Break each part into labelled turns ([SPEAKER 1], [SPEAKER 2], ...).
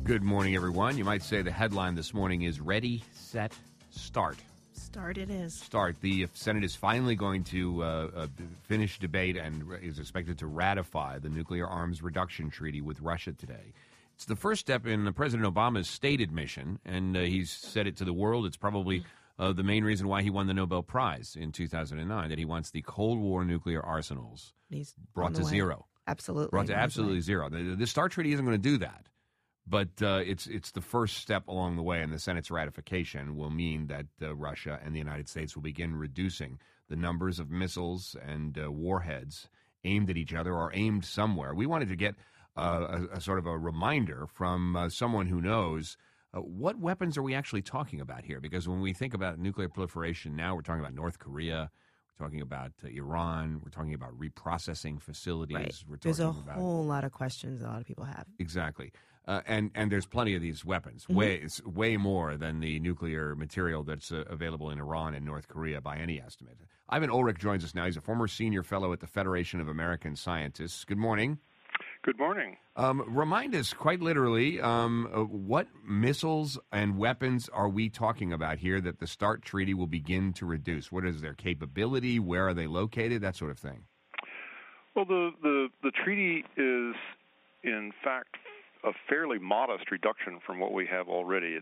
[SPEAKER 1] Good morning, everyone. You might say the headline this morning is Ready, Set, Start.
[SPEAKER 2] Start it is.
[SPEAKER 1] Start. The Senate is finally going to finish debate and is expected to ratify the nuclear arms reduction treaty with Russia today. It's the first step in President Obama's stated mission, and he's said it to the world. It's probably the main reason why he won the Nobel Prize in 2009, that he wants the Cold War nuclear arsenals brought to zero.
[SPEAKER 2] Absolutely.
[SPEAKER 1] Brought to absolutely zero. The START treaty isn't going to do that. But it's the first step along the way, and the Senate's ratification will mean that Russia and the United States will begin reducing the numbers of missiles and warheads aimed at each other or aimed somewhere. We wanted to get a sort of a reminder from someone who knows what weapons are we actually talking about here, because when we think about nuclear proliferation now, we're talking about North Korea, we're talking about Iran, we're talking about reprocessing facilities.
[SPEAKER 2] Right.
[SPEAKER 1] We're
[SPEAKER 2] There's
[SPEAKER 1] talking
[SPEAKER 2] a whole lot of questions a lot of people have.
[SPEAKER 1] Exactly. And there's plenty of these weapons, way more than the nuclear material that's available in Iran and North Korea by any estimate. Ivan Ulrich joins us now. He's a former senior fellow at the Federation of American Scientists. Good morning.
[SPEAKER 3] Good morning.
[SPEAKER 1] Remind us, quite literally, what missiles and weapons are we talking about here that the START treaty will begin to reduce? What is their capability? Where are they located? That sort of thing.
[SPEAKER 3] Well, the treaty is, in fact, a fairly modest reduction from what we have already.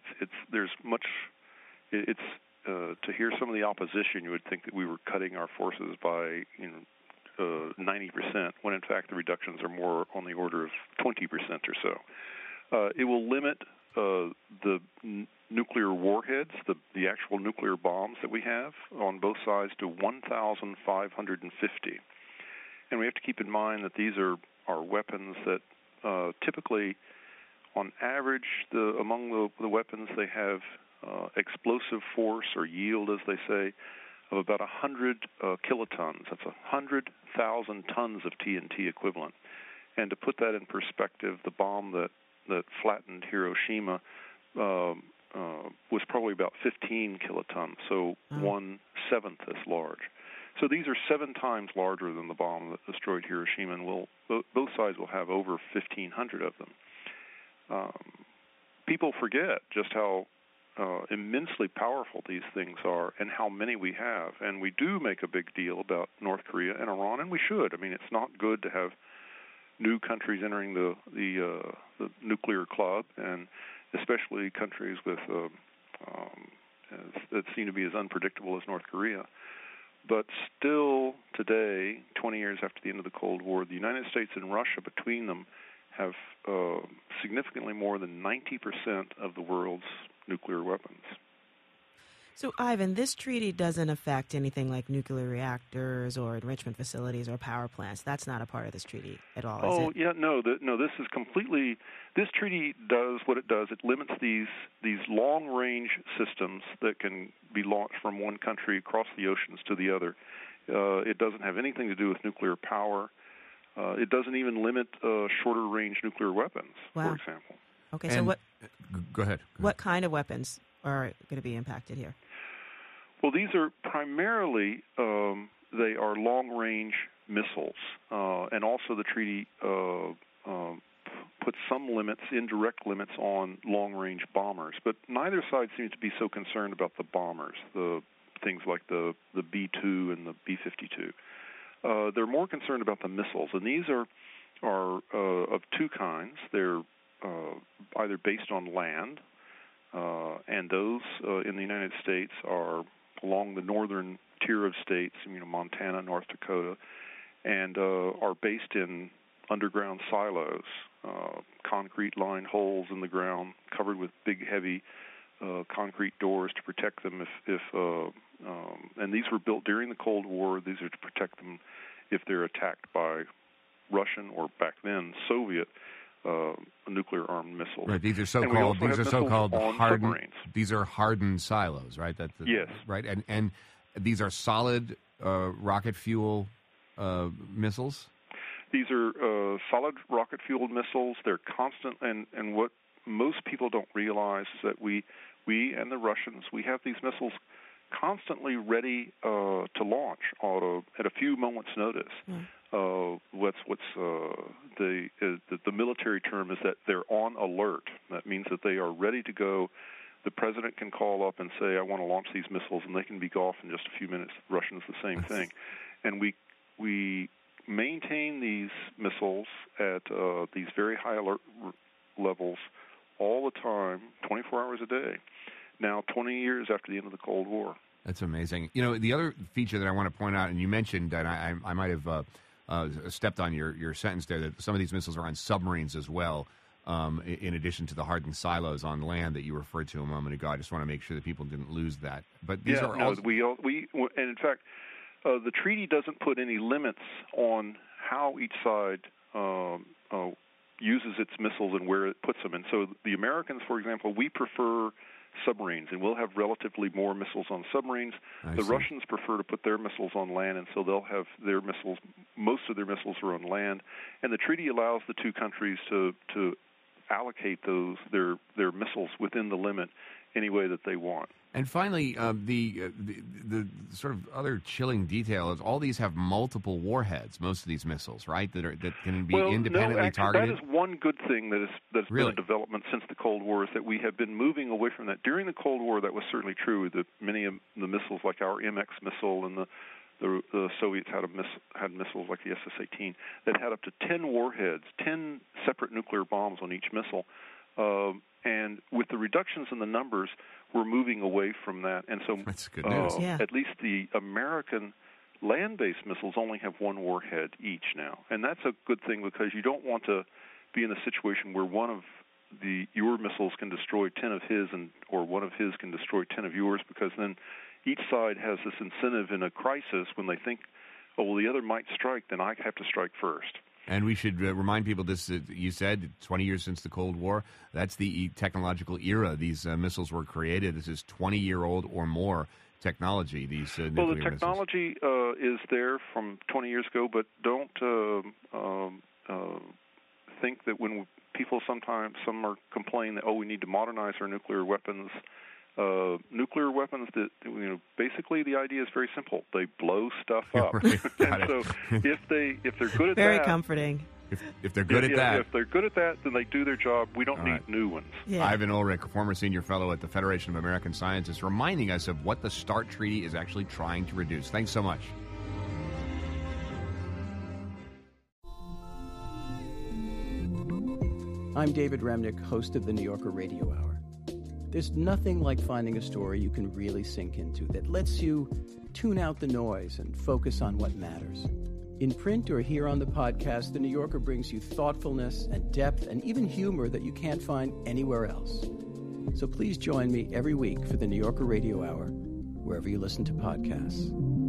[SPEAKER 3] To hear some of the opposition, you would think that we were cutting our forces by 90%, when in fact the reductions are more on the order of 20% or so. It will limit the nuclear warheads, the actual nuclear bombs that we have on both sides, to 1,550. And we have to keep in mind that these are weapons that typically, on average, among the weapons, they have explosive force or yield, as they say, of about 100 kilotons. That's 100,000 tons of TNT equivalent. And to put that in perspective, the bomb that flattened Hiroshima was probably about 15 kilotons, so 1/7 as large. So these are 7 times larger than the bomb that destroyed Hiroshima, and both sides will have over 1,500 of them. People forget just how immensely powerful these things are and how many we have. And we do make a big deal about North Korea and Iran, and we should. I mean, it's not good to have new countries entering the nuclear club, and especially countries with that seem to be as unpredictable as North Korea. But still today, 20 years after the end of the Cold War, the United States and Russia between them have significantly more than 90% of the world's nuclear weapons.
[SPEAKER 2] So, Ivan, this treaty doesn't affect anything like nuclear reactors or enrichment facilities or power plants. That's not a part of this treaty at all, is it?
[SPEAKER 3] Oh, yeah, no. This is completely. This treaty does what it does. It limits these long-range systems that can be launched from one country across the oceans to the other. It doesn't have anything to do with nuclear power. It doesn't even limit shorter-range nuclear weapons, for example.
[SPEAKER 2] Okay, so
[SPEAKER 1] Go ahead.
[SPEAKER 2] What kind of weapons are going to be impacted here?
[SPEAKER 3] Well, these are primarily, they are long-range missiles, and also the treaty puts some limits, indirect limits, on long-range bombers. But neither side seems to be so concerned about the bombers, the things like the B-2 and the B-52. They're more concerned about the missiles, and these are of two kinds. They're either based on land, and those in the United States are along the northern tier of states, Montana, North Dakota, and are based in underground silos, concrete-lined holes in the ground covered with big, heavy concrete doors to protect them and these were built during the Cold War. These are to protect them if they're attacked by Russian, or back then Soviet, nuclear-armed missiles.
[SPEAKER 1] Right. These are so-called hardened. These are hardened silos, right?
[SPEAKER 3] Yes.
[SPEAKER 1] Right. And these are solid rocket fuel missiles.
[SPEAKER 3] These are solid rocket-fueled missiles. They're constant, and what most people don't realize is that we and the Russians, we have these missiles constantly ready to launch at a few moments' notice. the military term is that they're on alert. That means that they are ready to go. The president can call up and say, I want to launch these missiles, and they can be off in just a few minutes. The Russians, the same thing. And we maintain these missiles at these very high alert levels all the time, 24 hours a day, now 20 years after the end of the Cold War.
[SPEAKER 1] That's amazing. You know, the other feature that I want to point out, and you mentioned, and I might have stepped on your sentence there, that some of these missiles are on submarines as well, in addition to the hardened silos on land that you referred to a moment ago. I just want to make sure that people didn't lose that. But these are also...
[SPEAKER 3] and in fact, the treaty doesn't put any limits on how each side uses its missiles and where it puts them. And so the Americans, for example, we prefer submarines, and we'll have relatively more missiles on submarines. The Russians prefer to put their missiles on land, and so they'll have their missiles, most of their missiles are on land. And the treaty allows the two countries to allocate their missiles within the limit any way that they want.
[SPEAKER 1] And finally, the sort of other chilling detail is all these have multiple warheads. Most of these missiles, right, that can be independently targeted.
[SPEAKER 3] That is one good thing that's
[SPEAKER 1] really
[SPEAKER 3] been a development since the Cold War, is that we have been moving away from that. During the Cold War, that was certainly true. That many of the missiles, like our MX missile, and the Soviets had missiles like the SS-18 that had up to 10 warheads, 10 separate nuclear bombs on each missile. And with the reductions in the numbers, we're moving away from that. And so
[SPEAKER 1] that's good news.
[SPEAKER 3] At least the American land-based missiles only have one warhead each now. And that's a good thing, because you don't want to be in a situation where one of your missiles can destroy 10 of his, or one of his can destroy 10 of yours, because then each side has this incentive in a crisis when they think, oh, well, the other might strike, then I have to strike first.
[SPEAKER 1] And we should remind people, this, you said, 20 years since the Cold War. That's the technological era these missiles were created. This is 20-year-old or more technology, these nuclear
[SPEAKER 3] missiles. Well, the technology is there from 20 years ago, but don't think that when people some are complaining that, we need to modernize our nuclear weapons. Nuclear weapons, basically the idea is very simple. They blow stuff up.
[SPEAKER 1] Right,
[SPEAKER 3] and so if they're good at
[SPEAKER 2] very
[SPEAKER 3] that,
[SPEAKER 2] comforting.
[SPEAKER 1] If they're good at that,
[SPEAKER 3] if they're good at that, then they do their job. We don't need new ones.
[SPEAKER 2] Yeah.
[SPEAKER 1] Ivan Ulrich, former senior fellow at the Federation of American Scientists, reminding us of what the START Treaty is actually trying to reduce. Thanks so much.
[SPEAKER 4] I'm David Remnick, host of the New Yorker Radio Hour. There's nothing like finding a story you can really sink into that lets you tune out the noise and focus on what matters. In print or here on the podcast, The New Yorker brings you thoughtfulness and depth and even humor that you can't find anywhere else. So please join me every week for the New Yorker Radio Hour, wherever you listen to podcasts.